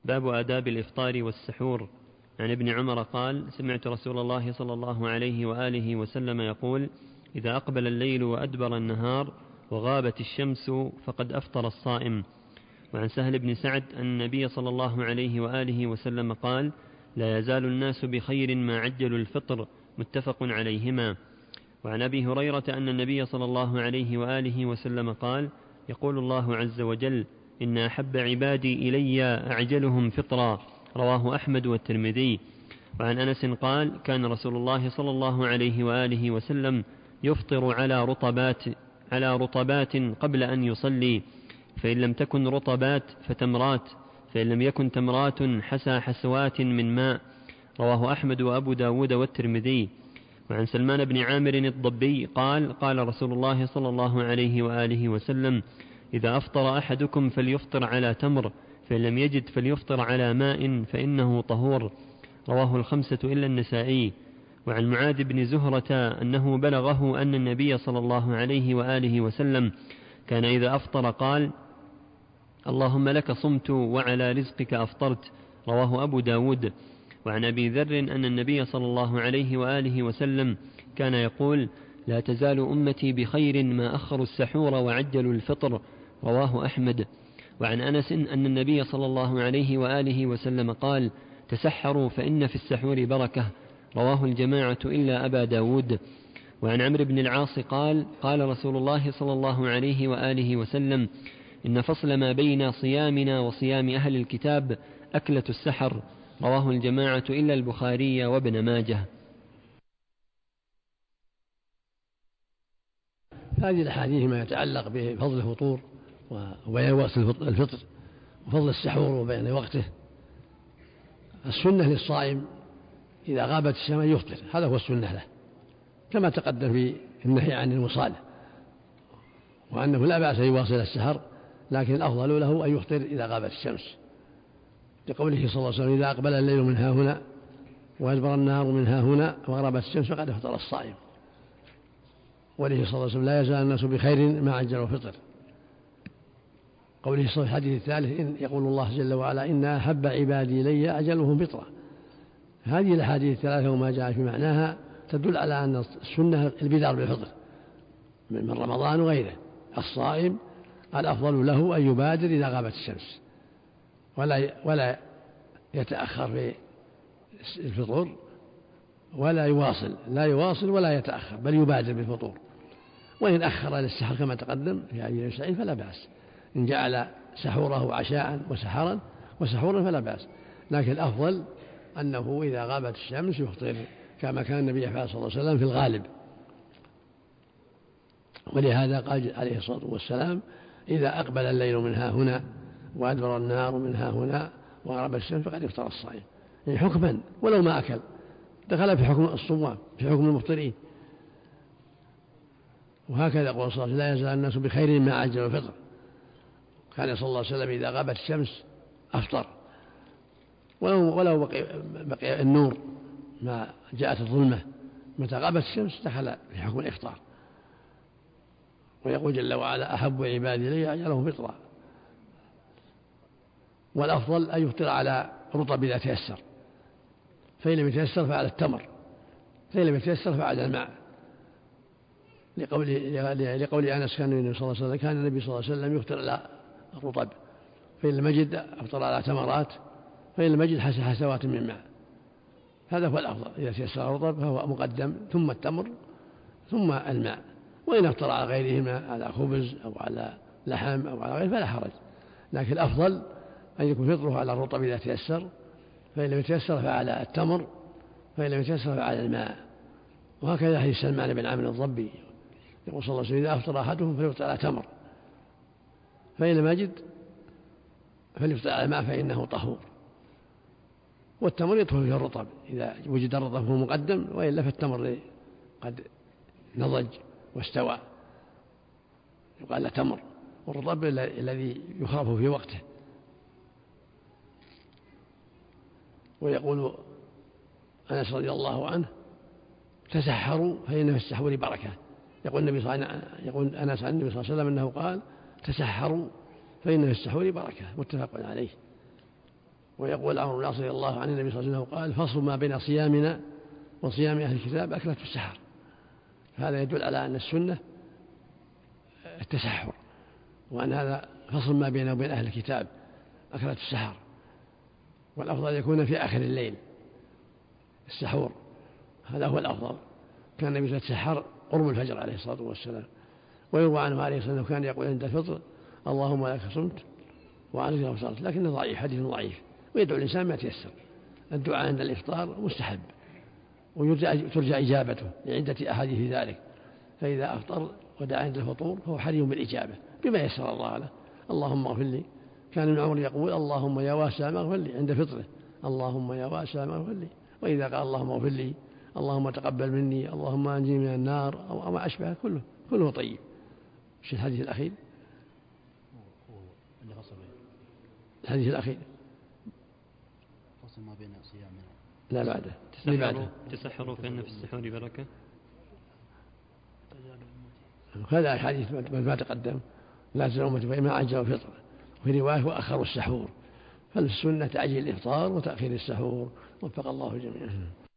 باب آداب الإفطار والسحور. عن ابن عمر قال: سمعت رسول الله صلى الله عليه وآله وسلم يقول: إذا أقبل الليل وأدبر النهار وغابت الشمس فقد أفطر الصائم. وعن سهل بن سعد أن النبي صلى الله عليه وآله وسلم قال: لا يزال الناس بخير ما عجلوا الفطر. متفق عليهما. وعن أبي هريرة أن النبي صلى الله عليه وآله وسلم قال: يقول الله عز وجل: إن أحب عبادي إلي أعجلهم فطرا. رواه أحمد والترمذي. وعن أنس قال: كان رسول الله صلى الله عليه وآله وسلم يفطر على رطبات قبل أن يصلي، فإن لم تكن رطبات فتمرات، فإن لم يكن تمرات حسى حسوات من ماء. رواه أحمد وأبو داود والترمذي. وعن سلمان بن عامر الضبي قال: قال رسول الله صلى الله عليه وآله وسلم: إذا أفطر أحدكم فليفطر على تمر، فإن لم يجد فليفطر على ماء فإنه طهور. رواه الخمسة إلا النسائي. وعن معاذ بن زهرة أنه بلغه أن النبي صلى الله عليه وآله وسلم كان إذا أفطر قال: اللهم لك صمت وعلى رزقك أفطرت. رواه أبو داود. وعن أبي ذر أن النبي صلى الله عليه وآله وسلم كان يقول: لا تزال أمتي بخير ما أخروا السحور وعجلوا الفطر. رواه أحمد. وعن أنس أن النبي صلى الله عليه وآله وسلم قال: تسحروا فإن في السحور بركة. رواه الجماعة إلا أبا داود. وعن عمرو بن العاص قال: قال رسول الله صلى الله عليه وآله وسلم: إن فصل ما بين صيامنا وصيام أهل الكتاب أكلة السحر. رواه الجماعة إلا البخاري وابن ماجه. هذه الأحاديث ما يتعلق بفضل الفطور وبيان وقت الفطر وفضل السحور وبيان وقته. السنة للصائم إذا غابت الشمس يفطر، هذا هو السنة له، كما تقدم في النهي عن الوصال، وأنه لا بأس أن يواصل السحر، لكن الأفضل له أن يفطر إذا غابت الشمس، لقوله صلى الله عليه وسلم: إذا أقبل الليل من ها هنا وأدبر النهار من ها هنا وغربت الشمس فقد أفطر الصائم. وله صلى الله عليه وسلم: لا يزال الناس بخير ما عجلوا الفطر. قوله صلى الله عليه وسلم الحديث الثالث: إن يقول الله جل وعلا: إن أحب عبادي إلي أعجلهم فطرة. هذه الأحاديث الثلاثة وما جاء في معناها تدل على أن السنة البدار بالفطر من رمضان وغيره. الصائم الأفضل له أن يبادر إذا غابت الشمس، ولا يتأخر في الفطور، ولا يواصل ولا يتأخر، بل يبادر بالفطور. وإن أخر للسحر كما تقدم في حديث ابن سعيد فلا بأس، إن جعل سحوره عشاء وسحورا فلا بأس، لكن الأفضل أنه إذا غابت الشمس يفطر، كما كان النبي صلى الله عليه وسلم في الغالب. ولهذا قال عليه الصلاة والسلام: إذا أقبل الليل من ها هنا وأدبر النهار من ها هنا وغرب الشمس فقد افطر الصائم. يعني حكما ولو ما أكل، دخل في حكم الصوام، في حكم المفطرين. وهكذا يقول صلى الله عليه وسلم: لا يزال الناس بخير ما عجلوا الفطر. كان صلى الله عليه وسلم إذا غابت الشمس أفطر، ولو بقي النور ما جاءت الظلمة، متى غابت الشمس دخل في حكم الإفطار. ويقول جل وعلا: أحب عبادي إلي أعجلهم فطرا. والأفضل أن يفطر على رطب إذا تيسر، فإن لم يتيسر فعلى التمر، فإن لم يتيسر فعلى الماء، لقول أنس كان النبي صلى الله عليه وسلم يفطر على الرطب، فإن لم يجد أفطر على تمرات، فإن لم يجد حسوات من ماء. هذا هو الأفضل، إذا تيسر الرطب فهو مقدم، ثم التمر ثم الماء. وإن أفطر على غيرهما، على خبز أو على لحم أو على غيره فلا حرج، لكن الأفضل أن يكون فطره على الرطب إذا تيسر، فإن لم يتيسر فعلى التمر، فإن لم يتيسر فعلى الماء. وهكذا حديث سلمان بن عامر الضبي يقول صلى الله عليه وسلم: إذا أفطر أحدهم فليفطر على تمر، فإن لم يجد فليفطر على الماء فإنه طهور. والتمر يدخل فيه الرطب، إذا وجد الرطب فهو مقدم، وإلا فالتمر قد نضج واستوى يقال له تمر، والرطب الذي يخرف في وقته. ويقول أنس رضي الله عنه: تسحروا فإن في السحور بركة. يقول أنس عن النبي صلى الله عليه وسلم أنه قال: تسحروا فإن في السحور بركة. متفق عليه. ويقول عمرو بن العاص رضي الله عن النبي صلى الله عليه وسلم قال فصل ما بين صيامنا وصيام أهل الكتاب أكلة السحر. هذا يدل على أن السنة التسحر، وأن هذا فصل ما بينه وبين أهل الكتاب أكلة السحر، والأفضل يكون في آخر الليل السحور، هذا هو الأفضل. كان النبي يتسحر قرب الفجر عليه الصلاة والسلام. ويروى عنه عليه الصلاة والسلام كان يقول عند الفطر اللهم لك صمت وعنك أفطرت، لكنه ضعيف، حديث ضعيف. ويدعو الإنسان ما تيسر. الدعاء عند الإفطار مستحب وترجى إجابته لعدة أحاديث في ذلك، فإذا أفطر ودعا عند الفطور فهو حري بالإجابة بما يسر الله له. اللهم اغفر لي. كان ابن عمر يقول اللهم يا واسع اغفر لي عند فطره، اللهم يا واسع اغفر لي. وإذا قال اللهم اغفر لي، اللهم تقبل مني، اللهم أنجني من النار أو ما أشبه، كله طيب. في الحديث الأخير، الحديث الأخير فصل ما بين صيامنا لا بعده تسحروا فإن في السحور بركة. هذا حديث ما تقدم لا تزال أمتي فإما عجلوا الفطر، وفي رواية وأخروا السحور. فالسنة تعجيل الإفطار وتأخير السحور، وفق الله الجميع.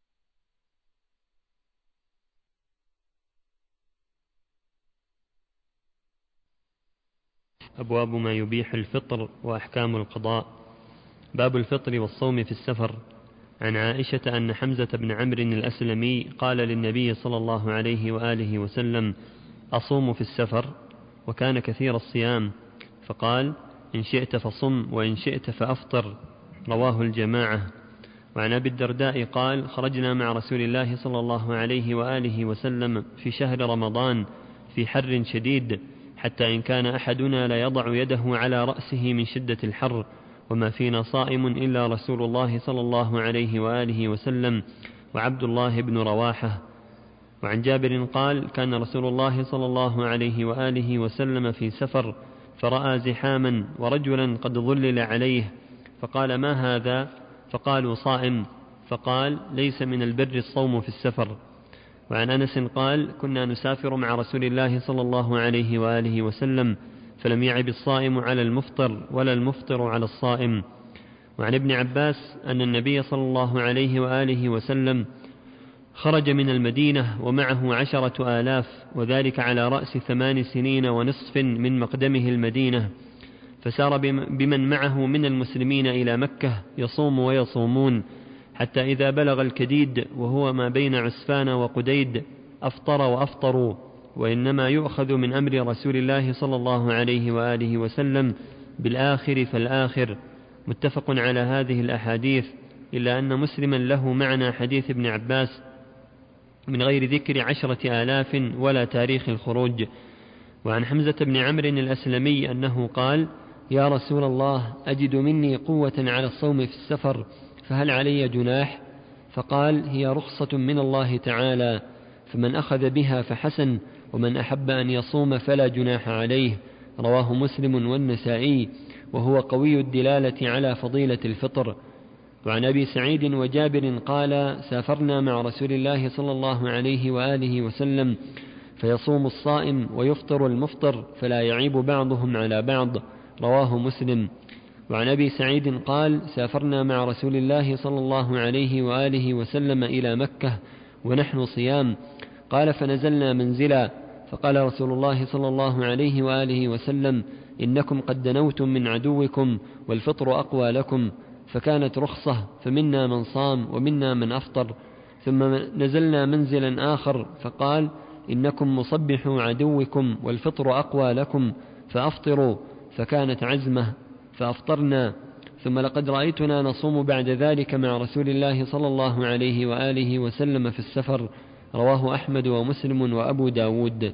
أبواب ما يبيح الفطر وأحكام القضاء. باب الفطر والصوم في السفر. عن عائشة أن حمزة بن عمرو الأسلمي قال للنبي صلى الله عليه وآله وسلم أصوم في السفر؟ وكان كثير الصيام، فقال إن شئت فصم وإن شئت فأفطر. رواه الجماعة. وعن أبي الدرداء قال خرجنا مع رسول الله صلى الله عليه وآله وسلم في شهر رمضان في حر شديد، حتى إن كان أحدنا لا يضع يده على رأسه من شدة الحر، وما فينا صائم إلا رسول الله صلى الله عليه وآله وسلم وعبد الله بن رواحة. وعن جابر قال كان رسول الله صلى الله عليه وآله وسلم في سفر، فرأى زحاما ورجلا قد ظلل عليه، فقال ما هذا؟ فقالوا صائم. فقال ليس من البر الصوم في السفر. وعن أنس قال كنا نسافر مع رسول الله صلى الله عليه وآله وسلم، فلم يعب الصائم على المفطر ولا المفطر على الصائم. وعن ابن عباس أن النبي صلى الله عليه وآله وسلم خرج من المدينة ومعه 10,000، وذلك على رأس 8 سنين ونصف من مقدمه المدينة، فسار بمن معه من المسلمين إلى مكة يصوم ويصومون، حتى إذا بلغ الكديد وهو ما بين عسفان وقديد أفطر وأفطروا، وإنما يؤخذ من أمر رسول الله صلى الله عليه وآله وسلم بالآخر فالآخر. متفق على هذه الأحاديث، إلا أن مسلما له معنى حديث ابن عباس من غير ذكر 10,000 ولا تاريخ الخروج. وعن حمزة بن عمرو الأسلمي أنه قال يا رسول الله أجد مني قوة على الصوم في السفر، فهل علي جناح؟ فقال هي رخصة من الله تعالى، فمن أخذ بها فحسن، ومن أحب أن يصوم فلا جناح عليه. رواه مسلم والنسائي، وهو قوي الدلالة على فضيلة الفطر. وعن أبي سعيد وجابر قال سافرنا مع رسول الله صلى الله عليه وآله وسلم، فيصوم الصائم ويفطر المفطر، فلا يعيب بعضهم على بعض. رواه مسلم. وعن أبي سعيد قال سافرنا مع رسول الله صلى الله عليه وآله وسلم إلى مكة ونحن صيام، قال فنزلنا منزلا، فقال رسول الله صلى الله عليه وآله وسلم إنكم قد دنوتم من عدوكم والفطر أقوى لكم، فكانت رخصة، فمنا من صام ومنا من أفطر. ثم نزلنا منزلا آخر، فقال إنكم مصبحوا عدوكم والفطر أقوى لكم، فأفطروا، فكانت عزمة، فأفطرنا. ثم لقد رأيتنا نصوم بعد ذلك مع رسول الله صلى الله عليه وآله وسلم في السفر. رواه أحمد ومسلم وأبو داود.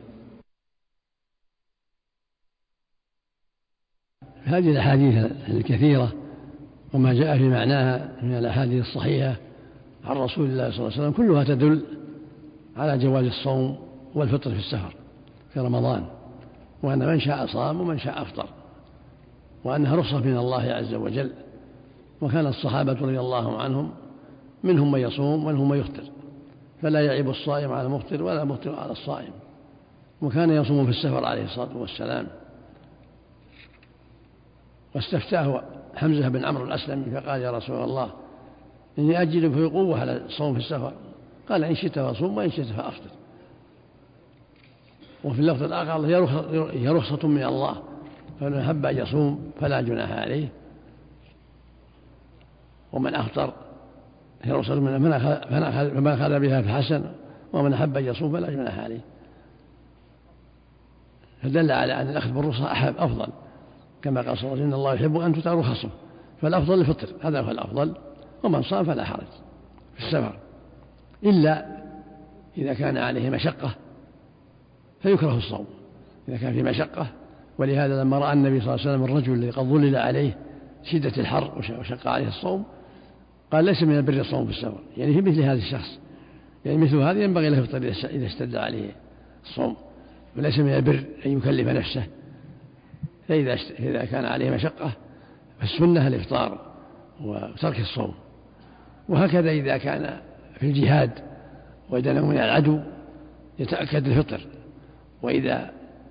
هذه الأحاديث الكثيرة وما جاء في معناها من الأحاديث الصحيحة عن رسول الله صلى الله عليه وسلم كلها تدل على جواز الصوم والفطر في السفر في رمضان، وأن من شاء صام ومن شاء أفطر، وأنها رخصة من الله عز وجل. وكان الصحابة رضي الله عنهم منهم من يصوم ومنهم من يفطر، فلا يعيب الصائم على المفطر ولا المفطر على الصائم. وكان يصوم في السفر عليه الصلاة والسلام. واستفتاه حمزة بن عمرو الأسلمي فقال يا رسول الله إني أجد في قوة على الصوم في السفر، قال إن شئت فصوم وإن شئت فأفطر. وفي اللفظ الآخر هي رخصة من الله، فمن أحب أن يصوم فلا جناح عليه، ومن أفطر هي رخصة فمن أخذ بها فحسن، ومن أحب أن يصوم فلا جناح عليه. فدل على أن الأخذ بالرخصة أفضل، كما قال صلى الله عليه وسلم إن الله يحب أن تؤتى رخصه، فالأفضل الفطر، هذا هو الأفضل. ومن صام فلا حرج في السفر، إلا إذا كان عليه مشقة فيكره الصوم إذا كان في مشقة. ولهذا لما رأى النبي صلى الله عليه وسلم الرجل الذي قد ظلل عليه شدة الحر وشق عليه الصوم قال ليس من البر الصوم في السفر، يعني في مثل هذا الشخص، يعني مثل هذا ينبغي له الفطر إذا اشتد عليه الصوم، وليس من البر أن يكلف نفسه. فإذا كان عليه مشقة فالسنة الإفطار وترك الصوم. وهكذا إذا كان في الجهاد ودنوا من العدو يتأكد الفطر، وإذا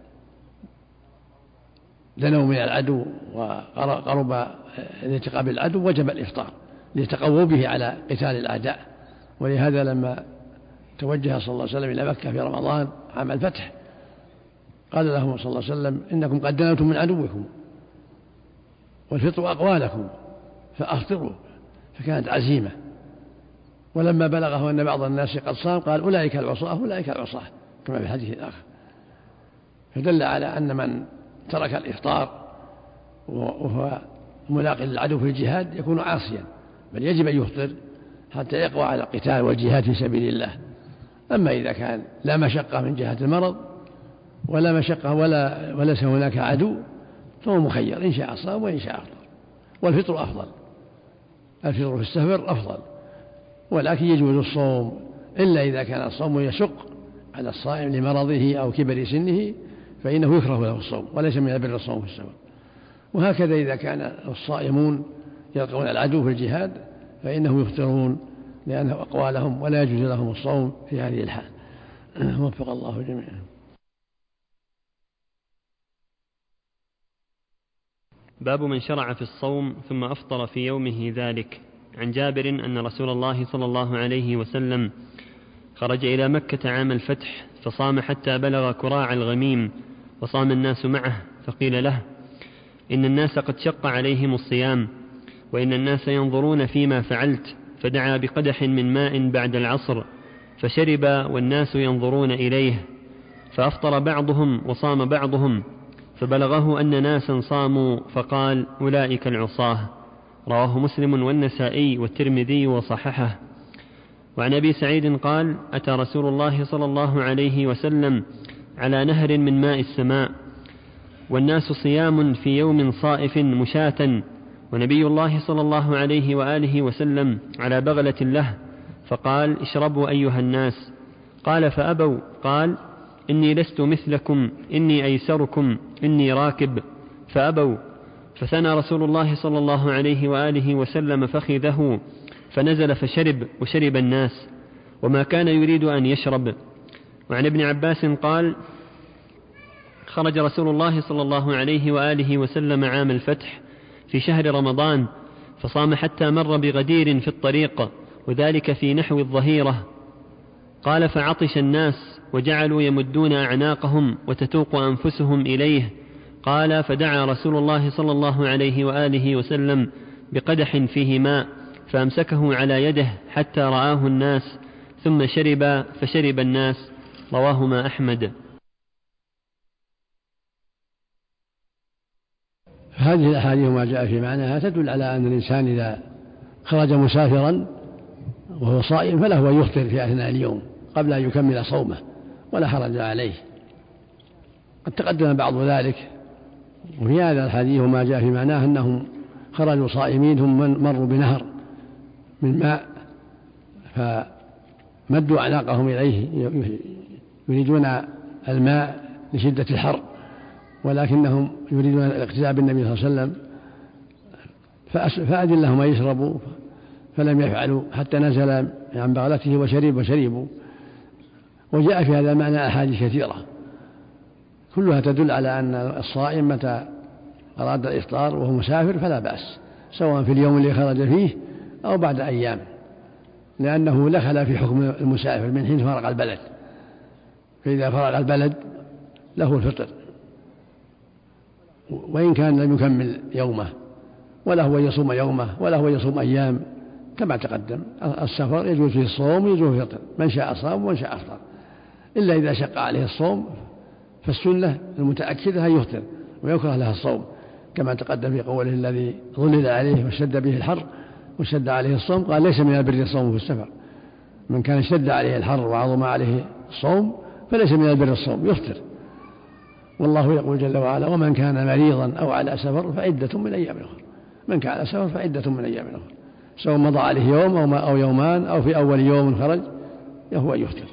دنوا من العدو وقرب الالتقاء بالعدو وجب الإفطار ليتقووا به على قتال الأعداء. ولهذا لما توجه صلى الله عليه وسلم إلى مكة في رمضان عام الفتح قال لهم صلى الله عليه وسلم إنكم قد دنوتم من عدوكم والفطر أقوى لكم فأفطروا، فكانت عزيمة. ولما بلغه أن بعض الناس قد صام قال أولئك العصاة أولئك العصاة، كما في الحديث الآخر. فدل على أن من ترك الإفطار وهو ملاق للعدو في الجهاد يكون عاصيا، بل يجب أن يفطر حتى يقوى على القتال والجهاد في سبيل الله. أما إذا كان لا مشقة من جهة المرض ولا مشقة وليس هناك عدو فهو مخير، إن شاء صام وإن شاء أفطر. والفطر أفضل، الفطر في السفر أفضل، ولكن يجوز الصوم إلا إذا كان الصوم يشق على الصائم لمرضه أو كبر سنه فإنه يكره له الصوم، وليس من البر الصوم في السفر. وهكذا إذا كان الصائمون يلقون العدو في الجهاد فإنهم يفطرون لأنه أقوى لهم، ولا يجوز لهم الصوم في هذه الحال. وفق الله جميعا. باب من شرع في الصوم ثم أفطر في يومه ذلك. عن جابر أن رسول الله صلى الله عليه وسلم خرج إلى مكة عام الفتح فصام حتى بلغ كراع الغميم، وصام الناس معه، فقيل له إن الناس قد شق عليهم الصيام، وإن الناس ينظرون فيما فعلت، فدعا بقدح من ماء بعد العصر فشرب والناس ينظرون إليه، فأفطر بعضهم وصام بعضهم، فبلغه أن ناسا صاموا فقال أولئك العصاة. رواه مسلم والنسائي والترمذي وصححه. وعن أبي سعيد قال أتى رسول الله صلى الله عليه وسلم على نهر من ماء السماء والناس صيام في يوم صائف مشاة، ونبي الله صلى الله عليه وآله وسلم على بغلة له، فقال اشربوا أيها الناس. قال فأبوا، قال إني لست مثلكم، إني أيسركم، إني راكب، فأبوا. فثنى رسول الله صلى الله عليه وآله وسلم فخذه فنزل فشرب، وشرب الناس، وما كان يريد أن يشرب. وعن ابن عباس قال خرج رسول الله صلى الله عليه وآله وسلم عام الفتح في شهر رمضان فصام حتى مر بغدير في الطريق، وذلك في نحو الظهيرة. قال فعطش الناس وجعلوا يمدون أعناقهم وتتوق أنفسهم إليه. قال فدعا رسول الله صلى الله عليه وآله وسلم بقدح فيه ماء فأمسكه على يده حتى رآه الناس، ثم شرب فشرب الناس. رواهما أحمد. هذه الأحاديث وما جاء في معناها تدل على أن الإنسان إذا خرج مسافرا وهو صائم فله أن يفطر في أثناء اليوم قبل أن يكمل صومه ولا حرج عليه. قد تقدم بعض ذلك. وفي هذا الحديث وما جاء في معناه أنهم خرجوا صائمين ثم مروا بنهر من ماء فمدوا أعناقهم إليه يريدون الماء لشدة الحر، ولكنهم يريدون الاقتداء بالنبي صلى الله عليه وسلم فأذن لهم أن يشربوا فلم يفعلوا حتى نزل عن بغلته وشربوا. وجاء في هذا المعنى أحاديث كثيرة كلها تدل على أن الصائم متى أراد الإفطار وهو مسافر فلا بأس، سواء في اليوم اللي خرج فيه أو بعد أيام، لأنه دخل في حكم المسافر من حين فرق البلد، فإذا فرق البلد له الفطر وإن كان لم يكمل يومه، ولا هو يصوم يومه ولا هو يصوم أيام كما تقدم. السفر يجوز فيه الصوم يجوز فيه الفطر، من شاء صام ومن شاء أفطر، إلا إذا شق عليه الصوم فالسنة المتأكدة أن يفطر ويكره لها الصوم، كما تقدم في قوله الذي ظلل عليه واشتد به الحر واشتد عليه الصوم قال ليس من البر الصوم في السفر. من كان اشتد عليه الحر وعظم عليه الصوم فليس من البر الصوم، يفطر. والله يقول جل وعلا ومن كان مريضا أو على سفر فعدة من أيام أخرى. من كان على سفر فعدة من أيام أخرى، سواء مضى عليه يوم أو يومان أو في أول يوم خرج هو يفطر.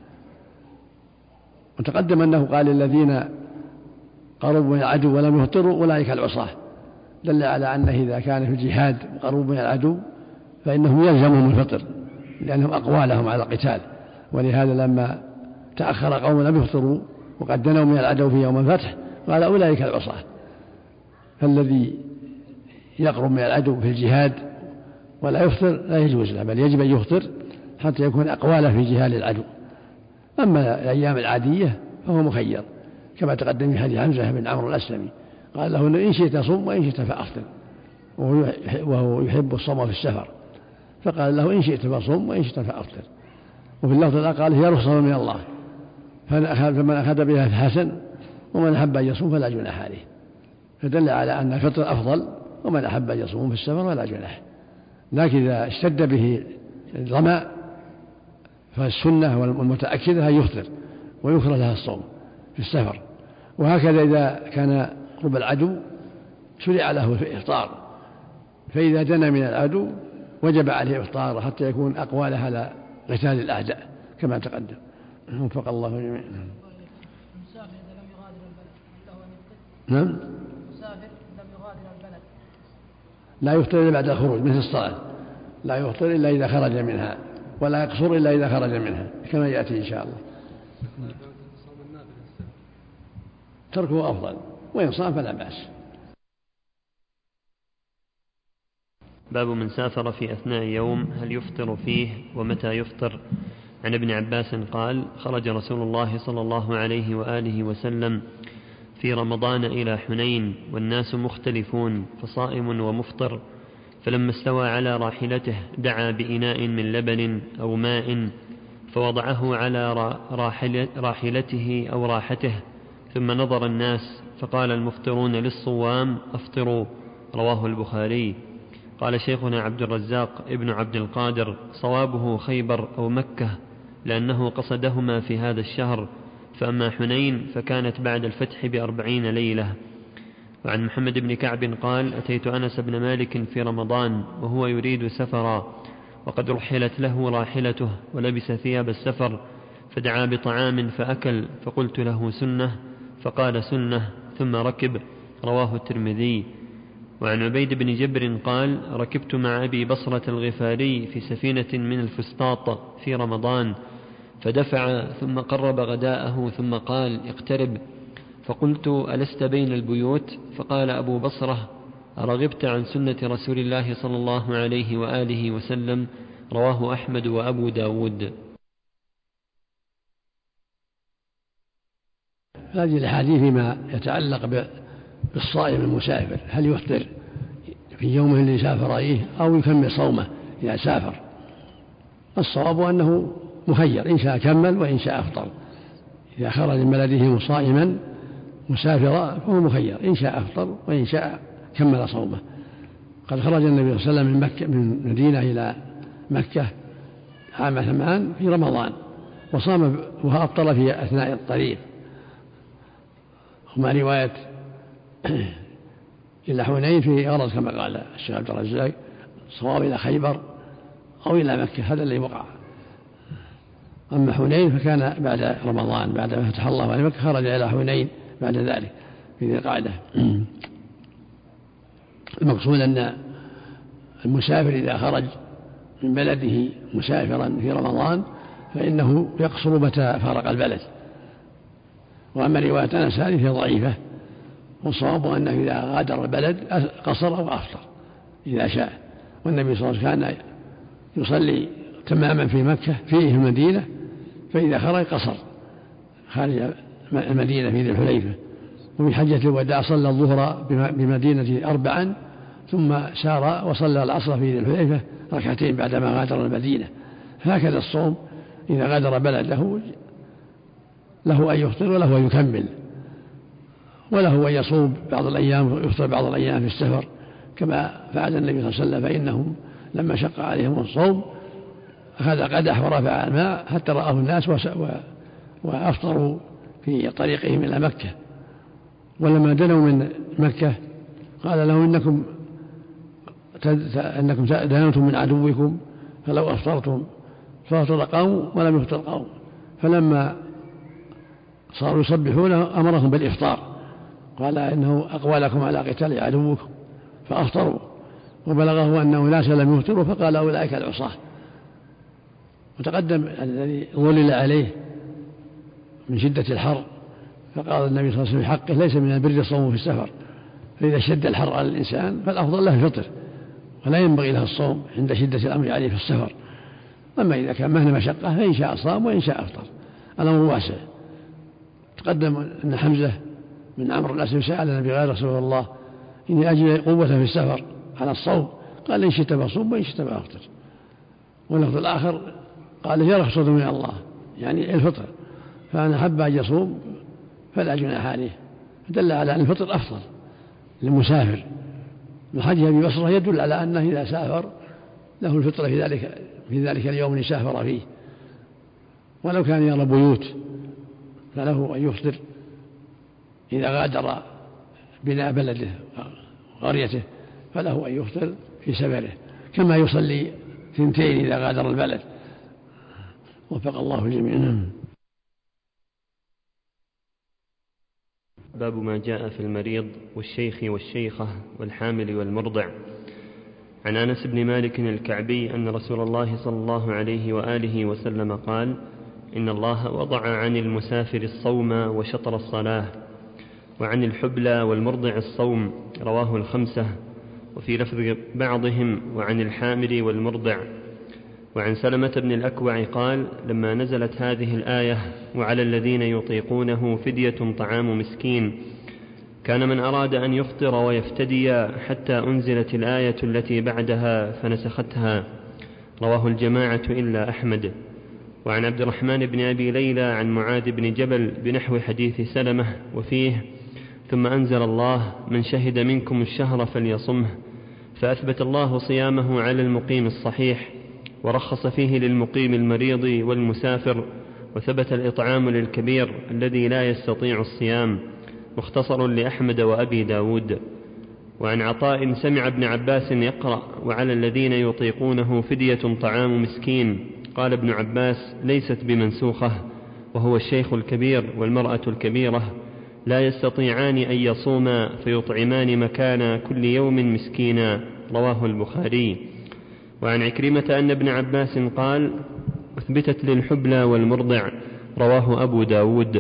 وتقدم أنه قال الذين قربوا من العدو ولم يفطروا أولئك العصاة، دل على أنه إذا كان في الجهاد قربوا من العدو فإنهم يلزمهم الفطر لأنهم أقوى لهم على القتال. ولهذا لما تأخر قوم لم يفطروا وقد دنوا من العدو في يوم الفتح قال أولئك العصاة. فالذي يقرب من العدو في الجهاد ولا يفطر لا يجوز له، بل يجب أن يفطر حتى يكون أقوى له في جهاد العدو. أما الأيام العادية فهو مخير، كما تقدم في حديث حمزة بن عمرو الأسلمي قال له إن شئت صم وإن شئت فأفطر، وهو يحب الصوم في السفر، فقال له إن شئت فصم وإن شئت فأفطر. وفي اللفظ الآخر قال هي رخصة من الله، فمن أخذ بها فحسن ومن أحب أن يصوم فلا جناح عليه. فدل على أن الفطر أفضل، ومن أحب أن يصوم في السفر فلا جناح. لكن إذا اشتد به الظمأ فالسنة والمتأكدة أن يفطر ويكره لها الصوم في السفر. وهكذا إذا كان قرب العدو شرع له الإفطار، فإذا دنا من العدو وجب عليه الإفطار حتى يكون أقوى له على قتال الأعداء كما تقدم. وفق الله جميعا. المسافر إذا لم يغادر البلد له أن يفطر؟ نعم. المسافر لم يغادر البلد لا يفطر إلا بعد الخروج، مثل الصلاة لا يفطر إلا إذا خرج منها، ولا يقصر إلا إذا خرج منها كما يأتي إن شاء الله. تركه أفضل، وإن صام فلا بأس. باب من سافر في أثناء يوم هل يفطر فيه ومتى يفطر؟ عن ابن عباس قال خرج رسول الله صلى الله عليه وآله وسلم في رمضان إلى حنين والناس مختلفون فصائم ومفطر، فلما استوى على راحلته دعا بإناء من لبن أو ماء فوضعه على راحلته أو راحته، ثم نظر الناس فقال المفطرون للصوام أفطروا، رواه البخاري. قال شيخنا عبد الرزاق ابن عبد القادر صوابه خيبر أو مكة، لأنه قصدهما في هذا الشهر، فأما حنين فكانت بعد الفتح ب40 ليلة. وعن محمد بن كعب قال أتيت أنس بن مالك في رمضان وهو يريد سفرا، وقد رحلت له راحلته ولبس ثياب السفر، فدعا بطعام فأكل، فقلت له سنة؟ فقال سنة، ثم ركب، رواه الترمذي. وعن عبيد بن جبر قال ركبت مع أبي بصرة الغفاري في سفينة من الفسطاط في رمضان، فدفع ثم قرب غداءه ثم قال اقترب، فقلت ألست بين البيوت؟ فقال أبو بصرة أرغبت عن سنة رسول الله صلى الله عليه وآله وسلم، رواه أحمد وأبو داود. هذه الأحاديث فيما يتعلق بالصائم المسافر هل يفطر في يومه اللي سافر فيه أو يكمل صومه إذا سافر. الصواب أنه مخير، إن شاء كمل وإن شاء أفطر. إذا خرج من بلده صائما مسافرا فهو مخير، إن شاء أفطر وإن شاء كمل صومه. قد خرج النبي صلى الله عليه وسلم من مدينة إلى مكة عام 8 في رمضان، وصام وأفطر في أثناء الطريق. وما رواية إلى حنين في غرض كما قال الشيخ عبد الرزاق، صواب إلى خيبر أو إلى مكة، هذا الذي وقع. أما حنين فكان بعد رمضان، بعد ما فتح الله على مكة خرج إلى حنين بعد ذلك في ذي القعدة. المقصود أن المسافر إذا خرج من بلده مسافرا في رمضان فإنه يقصر متى فارق البلد. وأما رواية أنس هذه ضعيفة، والصواب أنه إذا غادر البلد قصر أو أفطر، إذا شاء. والنبي صلى الله عليه وسلم كان يصلي تماما في مكة في المدينة، فإذا خرج قصر خارج المدينة في ذي الحليفة. وفي حجة الوداع صلى الظهر بمدينة 4 ثم سار وصلى العصر في ذي الحليفة 2 بعدما غادر المدينة. هكذا الصوم إذا غادر بلده له أن يفطر وله أن يكمل، وله أن يصوم بعض الأيام ويفطر بعض الأيام في السفر كما فعل النبي صلى الله عليه وسلم، فإنهم لما شق عليهم الصوم أخذ قدح ورفع الماء حتى رآه الناس وأفطروا في طريقهم إلى مكة. ولما دنوا من مكة قال لهم إنكم دنوتم من عدوكم فلو أفطرتم، فأفطر قوم ولم يفطر قوم، فلما صاروا يصبحونه أمرهم بالإفطار، قال إنه أقوى لكم على قتال عدوكم، فأفطروا. وبلغه أنه ناس لم يفطروا فقال أولئك العصاة. وتقدم الذي ظلل عليه من شدة الحر، فقال النبي صلى الله عليه وسلم في حقه ليس من البر الصوم في السفر، فإذا شد الحر على الإنسان فالأفضل له الفطر، ولا ينبغي له الصوم عند شدة الأمر عليه في السفر. أما إذا كان مهن مشقة فإن شاء صام وإن شاء أفطر، الأمر واسع. تقدم أن حمزة من عمرو الأسلمي سأل النبي قال رسول الله إني أجد قوة في السفر على الصوم، قال إن شئت فصوم وإن شئت فأفطر. واللفظ الآخر قال هي رخصة من الله يعني الفطر، فأنا حب أن يصوم فلا جناح عليه، دل على أن الفطر أفضل للمسافر. الحديث أبي بصرة يدل على أنه إذا سافر له الفطر في ذلك اليوم اللي سافر فيه، ولو كان يرى بيوت فله أن يفطر إذا غادر بناء بلده وقريته، فله أن يفطر في سفره كما يصلي 2 إذا غادر البلد. وفق الله الجميع. باب ما جاء في المريض والشيخ والشيخة والحامل والمرضع. عن أنس بن مالك الكعبي أن رسول الله صلى الله عليه وآله وسلم قال: إن الله وضع عن المسافر الصوم وشطر الصلاة، وعن الحبلى والمرضع الصوم، رواه 5. وفي لفظ بعضهم: وعن الحامل والمرضع. وعن سلمة بن الأكوع قال: لما نزلت هذه الآية وعلى الذين يطيقونه فدية طعام مسكين، كان من أراد أن يفطر ويفتدي حتى أنزلت الآية التي بعدها فنسختها، رواه الجماعة إلا أحمد. وعن عبد الرحمن بن أبي ليلى عن معاذ بن جبل بنحو حديث سلمة وفيه: ثم أنزل الله: من شهد منكم الشهر فليصمه، فأثبت الله صيامه على المقيم الصحيح، ورخص فيه للمقيم المريض والمسافر، وثبت الإطعام للكبير الذي لا يستطيع الصيام، مختصر لأحمد وأبي داود. وعن عطاء سمع ابن عباس يقرأ: وعلى الذين يطيقونه فدية طعام مسكين. قال ابن عباس: ليست بمنسوخة، وهو الشيخ الكبير والمرأة الكبيرة لا يستطيعان أن يصوما فيطعمان مكان كل يوم مسكينا، رواه البخاري. وعن عكرمة أن ابن عباس قال: أثبتت للحبلى والمرضع، رواه أبو داود.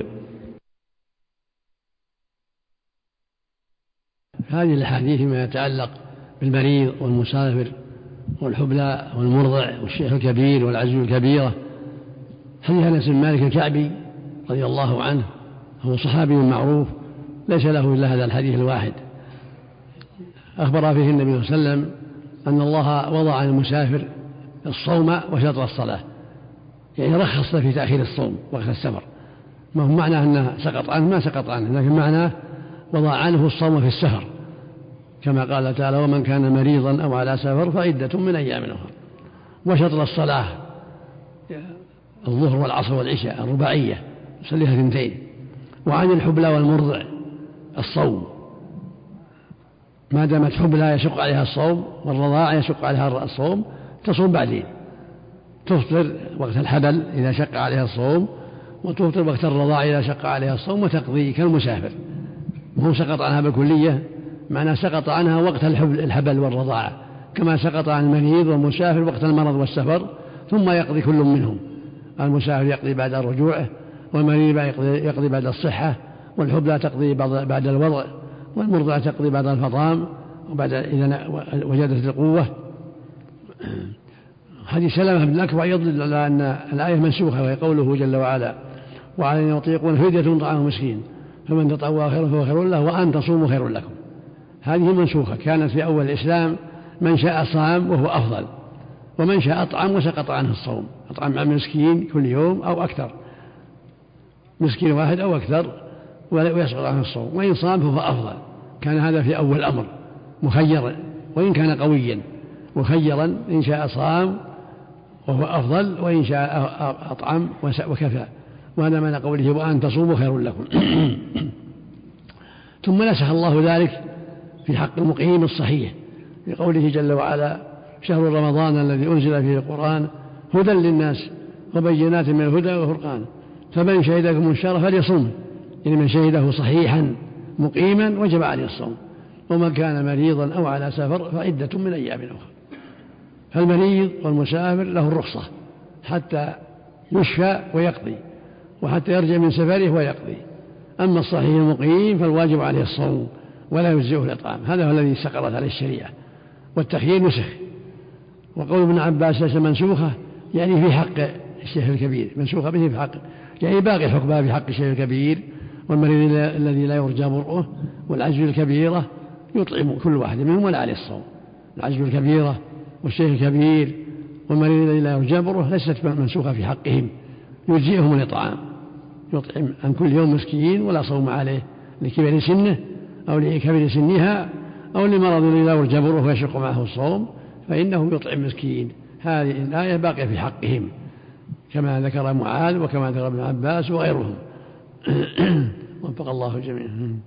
هذه الأحاديث ما يتعلق بالمريض والمسافر والحبلى والمرضع والشيخ الكبير والعجوز الكبيرة. حديث أنس بن مالك الكعبي رضي الله عنه هو صحابي معروف ليس له إلا هذا الحديث الواحد، أخبر فيه النبي صلى الله عليه وسلم أن الله وضع عن المسافر الصوم وشطر الصلاة، يعني رخص في تأخير الصوم وقت السفر. ما هو معناه أنه سقط عنه، ما سقط عنه، لكن معناه وضع عنه الصوم في السفر، كما قال تعالى: ومن كان مريضا أو على سفر فعدة من أيام أخرى. وشطر الصلاة الظهر والعصر والعشاء الرباعية يصليها 2. وعن الحبلى والمرضع الصوم، ما دامت حبلى يشق عليها الصوم والرضاع يشق عليها الصوم تصوم بعدين، تفطر وقت الحبل إذا شق عليها الصوم، وتفطر وقت الرضاع إذا شق عليها الصوم، وتقضي كالمسافر. وهو سقط عنها بالكلية، معناه سقط عنها وقت الحبل والرضاعة، كما سقط عن المريض والمسافر وقت المرض والسفر، ثم يقضي كل منهم. المسافر يقضي بعد رجوعه، والمريض يقضي بعد الصحة، والحبلى تقضي بعد الوضع، والمرضع تقضي بعد الفطام، وبعد إذا وجدت القوة. حديث سلمة بن الأكوع يدل على أن الآية منسوخة، وهي قوله جل وعلا وعلى الذين يطيقون فدية طعام مسكين فمن تطوع خيرا فهو خير له وأن تصوموا خير لكم. هذه منسوخة، كانت في أول الإسلام من شاء صام وهو أفضل، ومن شاء أطعم وسقط عنه الصوم، أطعم عن مسكين كل يوم أو أكثر، مسكين واحد أو أكثر ويسقط عنه الصوم، وإن صام فهو أفضل. كان هذا في أول الأمر مخيرا، وإن كان قويا مخيرا، إن شاء صام وهو أفضل، وإن شاء أطعم وكفى. وهذا معنى قوله وأن تصوموا خير لكم. ثم نسخ الله ذلك في حق المقيم الصحيح بقوله جل وعلا شهر رمضان الذي أنزل فيه القرآن هدى للناس وبينات من الهدى والفرقان فمن شهدكم الشهر فليصوم، إن من شهده صحيحا مقيما وجب عليه الصوم، ومن كان مريضا أو على سفر فعدة من أيام أخرى. فالمريض والمسافر له الرخصة حتى يشفى ويقضي، وحتى يرجع من سفره ويقضي. أما الصحيح المقيم فالواجب عليه الصوم ولا يجزئه الإطعام. هذا هو الذي استقرت عليه الشريعة، والتخيير نسخ. وقول ابن عباس ليس منسوخة يعني في حق الشيخ الكبير، منسوخة به في حق، يعني باقي حكمها في حق الشيخ الكبير والمريض الذي لا يرجى برؤه والعجز الكبيرة يطعم كل واحد منهم ولا عليه الصوم. العجز الكبيرة والشيخ الكبير والمريض الذي لا يرجى برؤه ليست منسوخة في حقهم، يجزئهم الإطعام، يطعم عن كل يوم مسكين ولا صوم عليه لكبر سنه أو لكبر سنها أو لمرض لا يرجى بره ويشق معه الصوم، فإنه يطعم مسكين. هذه الآية باقية في حقهم كما ذكر معاذ وكما ذكر ابن عباس وغيرهم. وفق الله جميعا.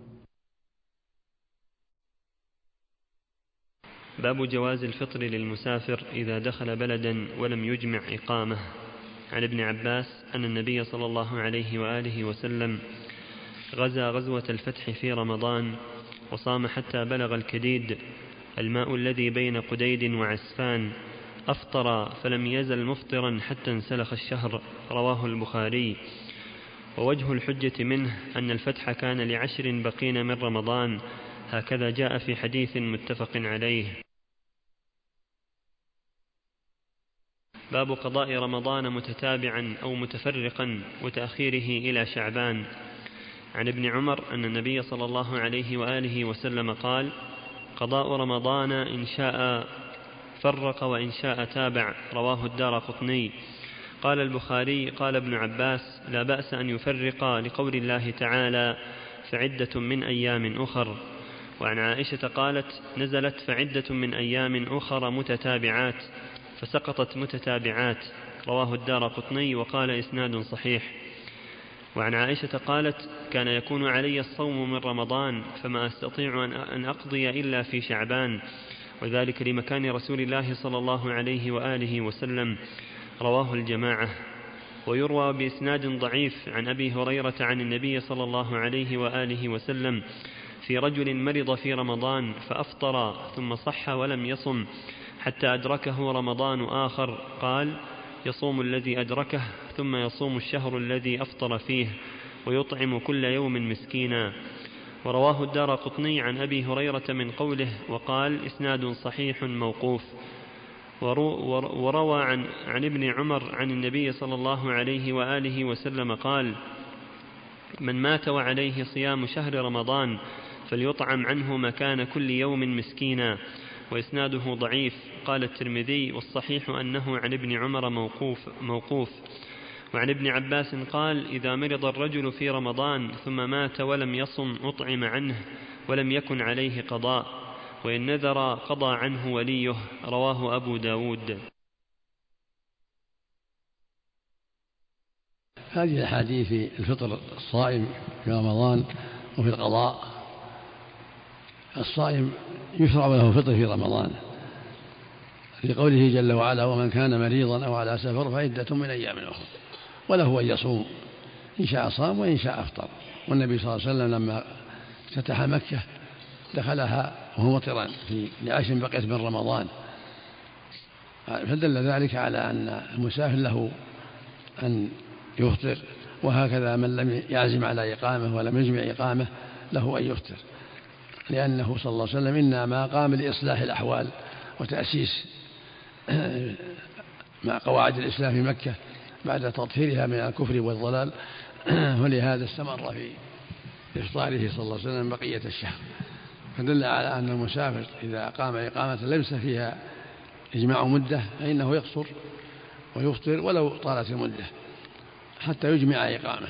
باب جواز الفطر للمسافر إذا دخل بلدا ولم يجمع إقامة. عن ابن عباس أن النبي صلى الله عليه وآله وسلم غزا غزوة الفتح في رمضان وصام حتى بلغ الكديد الماء الذي بين قديد وعسفان، أفطر فلم يزل مفطرا حتى انسلخ الشهر. رواه البخاري. ووجه الحجة منه أن الفتح كان ل10 بقين من رمضان، هكذا جاء في حديث متفق عليه. باب قضاء رمضان متتابعا أو متفرقا وتأخيره إلى شعبان. عن ابن عمر أن النبي صلى الله عليه وآله وسلم قال قضاء رمضان إن شاء فرق وإن شاء تابع. رواه الدارقطني. قال البخاري قال ابن عباس لا بأس أن يفرق لقول الله تعالى فعدة من أيام أخر. وعن عائشة قالت نزلت فعدة من أيام أخر متتابعات فسقطت متتابعات. رواه الدارقطني وقال إسناد صحيح. وعن عائشة قالت كان يكون علي الصوم من رمضان فما أستطيع أن أقضي إلا في شعبان، وذلك لمكان رسول الله صلى الله عليه وآله وسلم. رواه الجماعة. ويروى بإسناد ضعيف عن أبي هريرة عن النبي صلى الله عليه وآله وسلم في رجل مرض في رمضان فأفطر ثم صح ولم يصم حتى أدركه رمضان آخر، قال يصوم الذي أدركه ثم يصوم الشهر الذي أفطر فيه ويطعم كل يوم مسكينا. ورواه الدارقطني عن أبي هريرة من قوله وقال إسناد صحيح موقوف. وروى عن ابن عمر عن النبي صلى الله عليه وآله وسلم قال من مات وعليه صيام شهر رمضان فليطعم عنه مكان كل يوم مسكينا. وإسناده ضعيف. قال الترمذي والصحيح أنه عن ابن عمر موقوف. وعن ابن عباس قال إذا مرض الرجل في رمضان ثم مات ولم يصم أطعم عنه ولم يكن عليه قضاء، وإن نذر قضى عنه وليه. رواه أبو داود. هذه الأحاديث في الفطر الصائم في رمضان وفي القضاء. الصائم يشرع له الفطر في رمضان لقوله جل وعلا ومن كان مريضا أو على سفر فعدة من أيام أخرى، وله أن يصوم إن شاء صام وإن شاء أفطر. والنبي صلى الله عليه وسلم لما افتتح مكة دخلها وهو مطرا في 10 بقيت من رمضان، فدل ذلك على أن المسافر له أن يفطر، وهكذا من لم يعزم على إقامة ولم يجمع إقامة له أن يفطر. لأنه صلى الله عليه وسلم إنما قام لإصلاح الأحوال وتأسيس مع قواعد الإسلام في مكة بعد تطهيرها من الكفر والضلال، ولهذا استمر في إفطاره صلى الله عليه وسلم بقية الشهر. فدل على أن المسافر إذا قام إقامة ليس فيها إجماع مدة فإنه يقصر ويفطر ولو طالت المدة حتى يجمع إقامة.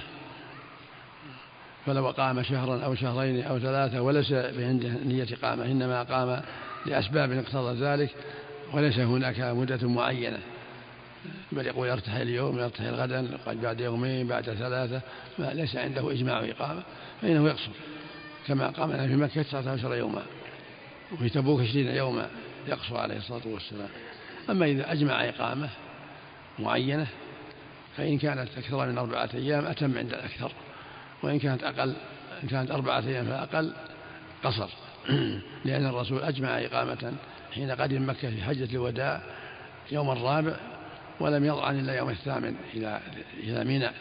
فلو قام شهرا أو شهرين أو ثلاثة وليس عنده نية إقامة، إنما قام لأسباب اقتضى ذلك وليس هناك مدة معينة، بل يقول يرتحل اليوم يرتحل غدا بعد يومين بعد ثلاثة، ما ليس عنده إجماع إقامة فإنه يقصر، كما قامنا في مكة 19 يوما وفي تبوك 20 يوما يقصر عليه الصلاة والسلام. أما إذا أجمع إقامة معينة فإن كانت أكثر من 4 أيام أتم عند الأكثر، وإن كانت أقل إن كانت 4 أيام فأقل قصر، لأن الرسول أجمع إقامة حين قدم مكة في حجة الوداع يوم 4 ولم يضعن إلا يوم 8 إلى منى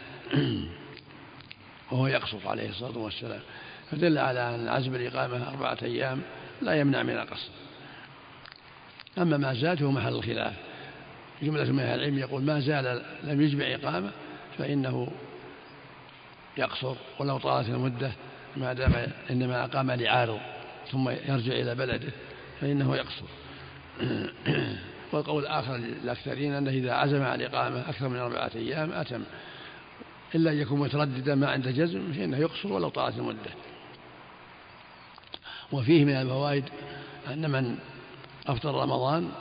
وهو يقصر عليه الصلاة والسلام. فدل على أن عزم الإقامة 4 أيام لا يمنع من القصر. أما ما زاد هو محل الخلاف. جملة من أهل العلم يقول ما زال لم يجمع إقامة فإنه يقصر ولو طالت المدة، ما دام إنما أقام لعارض ثم يرجع إلى بلده فإنه يقصر. والقول الآخر للأكثرين أنه إذا عزم على الإقامة أكثر من 4 أيام أتم، إلا أن يكون مترددا ما عند جزم فإنه يقصر ولو طالت المدة. وفيه من الفوائد أن من أفطر رمضان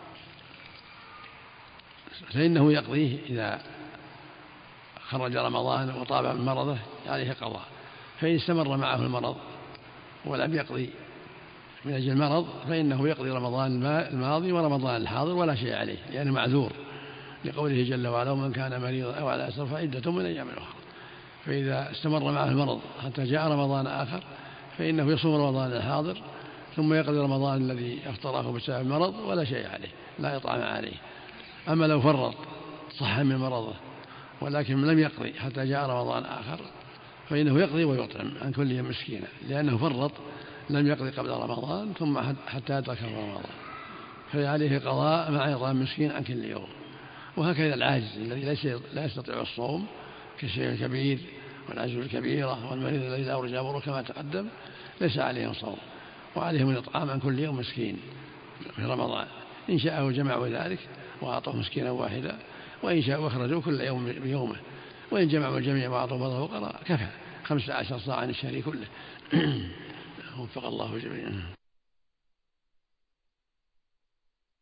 فإنه يقضيه إذا خرج رمضان وطاب من مرضه عليه قضاء، فإن استمر معه المرض ولم يقضي من أجل المرض فإنه يقضي رمضان الماضي ورمضان الحاضر ولا شيء عليه لأنه معذور، لقوله جل وعلا ومن كان مريضا أو على سفر فعدة من أيام أخرى. فإذا استمر معه المرض حتى جاء رمضان آخر فإنه يصوم رمضان الحاضر ثم يقضي رمضان الذي أفطره بسبب المرض ولا شيء عليه، لا إطعام عليه. أما لو فرط صح من مرضه ولكن لم يقضي حتى جاء رمضان آخر فإنه يقضي ويطعم عن كل يوم مسكينا، لأنه فرط لم يقضي قبل رمضان ثم حتى أدرك رمضان فعليه قضاء مع إطعام مسكين عن كل يوم. وهكذا العاجز الذي لا يستطيع الصوم كالشيخ الكبير والعجز الكبيرة والمريض الذي لا يرجى بره كما تقدم ليس عليهم صوم، وعليهم الإطعام عن كل يوم مسكين في رمضان. إن شاءوا جمعوا ذلك وأعطوا مسكينا واحدا، وإن شاءوا أخرجوا كل يوم بيومه، وإن جمعوا الجميع وأعطوا بعض الفقراء كفى 15 صاعا الشهر كله. وفق الله جميعا.